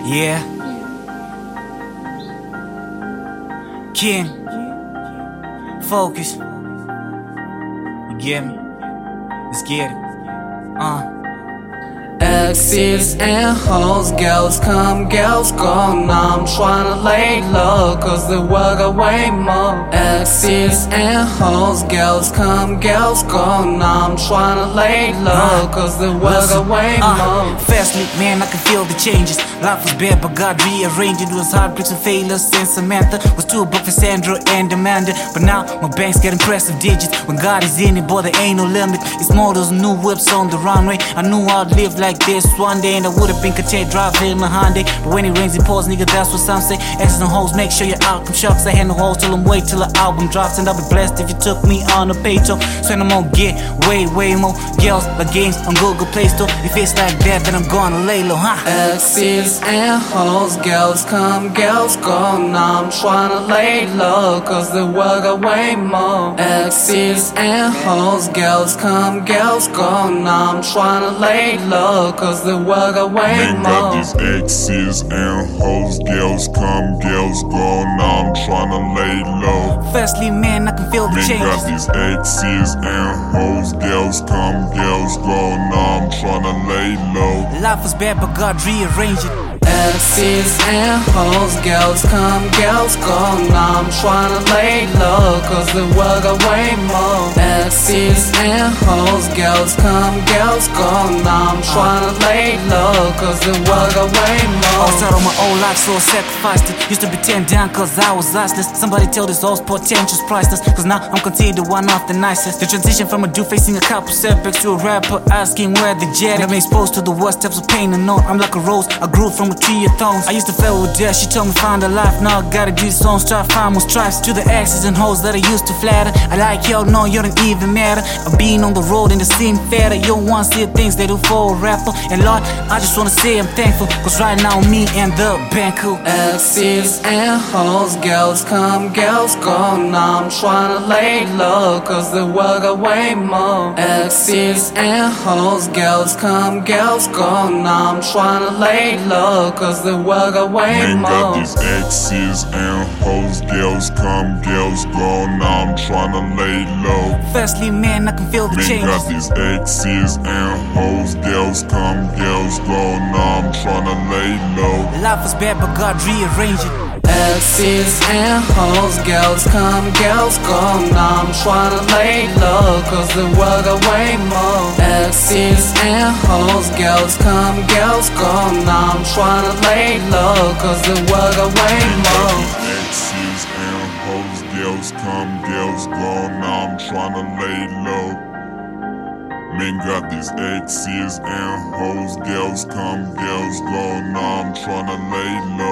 Yeah. King. Focus. You get me? Let's get it. Exes and hoes, girls come, girls go. Now I'm tryna lay low, cause the world got way more. Exes and hoes, girls come, girls go. Now I'm tryna lay low, cause the world got way more. Fastly, man, I can feel the changes. Life was bad, but God rearranged it. It was heartbreaks and failures. And Samantha was too above for Sandra and Amanda. But now my bank's got impressive digits. When God is in it, boy, there ain't no limit. It's more those new whips on the runway. I knew I'd live like this one day, and I would've been content driving in a Hyundai. But when it rains, it pours, nigga, that's what some say. Exes and hoes, make sure your outcome shocks. I had no hoes till I'm wait till the album drops. And I'll be blessed if you took me on a page. So I'm gonna get way more girls like games on Google Play Store. If it's like that, then I'm gonna lay low, huh? Exes and hoes, girls come, girls go. Now I'm tryna lay low, cause the world got way more. Exes and hoes, girls come, girls go. Now I'm tryna lay low, cause the world got way Man more. got these exes and hoes, girls come, girls go. Now I'm tryna lay low. Firstly, man, I can feel the Man changes. got these exes and hoes, girls come, girls go. Now I'm tryna lay low. Life was bad, but God rearranged it. Exes and hoes, girls come, girls go. Now I'm tryna lay low, cause the world got way more. Exes and hoes, girls come, girls go. Now I'm tryna lay low, cause the world got way more. All out of my old life, so I sacrificed it. Used to be 10 down cause I was lossless. Somebody told us all's potential's priceless, cause now I'm considered one of the nicest. The transition from a dude facing a couple setbacks to a rapper asking where the jet. I've been exposed to the worst types of pain and no, I'm like a rose, I grew from a tree of thorns. I used to fail with death, she told me find a life. Now I gotta do songs, try to find more stripes. To the exes and hoes that I used to flatter, I like y'all, no, you don't even matter. I've been on the road and the scene fatter. You don't wanna see the things they do for a rapper. And Lord, I just wanna say I'm thankful, cause right now me and the band cool. Exes and hoes, girls come, girls go. Now I'm tryna lay low, cause the world got way more. Exes and hoes, girls come, girls go. Now I'm tryna lay low, cause the world got way Man got more. these exes and hoes, girls come, girls go. Now I'm tryna lay low. Firstly, man, I can feel the Man changes. got these exes and hoes, girls come, girls go. Now I'm tryna lay low. Life was bad, but God rearranged it. Exes and hoes, girls come, girls go. Now I'm tryna lay low, cause the world got way more. Exes and hoes, girls come, girls go. Now I'm tryna lay low, cause the world got way more. Exes and hoes, girls come, girls go. Now I'm tryna lay low. Men got these exes and hoes, girls come, girls go. Now I'm tryna lay low.